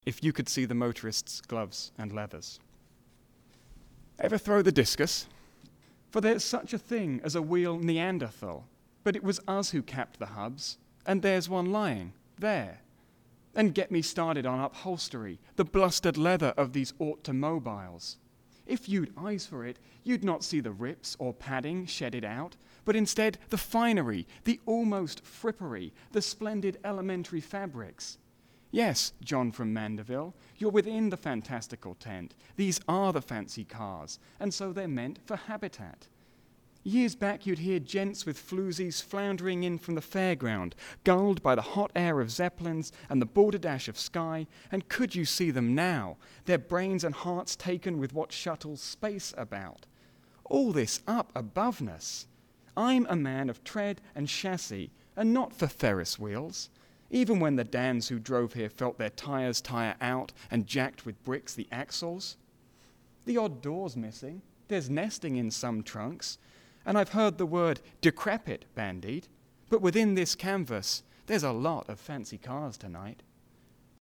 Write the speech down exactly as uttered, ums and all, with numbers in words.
if you could see the motorist's gloves and leathers. Ever throw the discus? For there's such a thing as a wheel Neanderthal, but it was us who capped the hubs, and there's one lying, there. And get me started on upholstery, the blustered leather of these automobiles. If you'd eyes for it, you'd not see the rips or padding shedded out, but instead the finery, the almost frippery, the splendid elementary fabrics. Yes, John from Mandeville, you're within the fantastical tent. These are the fancy cars, and so they're meant for habitat. Years back you'd hear gents with floozies floundering in from the fairground, gulled by the hot air of zeppelins and the balderdash of sky, and could you see them now, their brains and hearts taken with what shuttles space about? All this up aboveness. I'm a man of tread and chassis, and not for Ferris wheels. Even when the Dans who drove here felt their tires tire out and jacked with bricks the axles. The odd door's missing, there's nesting in some trunks, and I've heard the word decrepit bandied, but within this canvas, there's a lot of fancy cars tonight.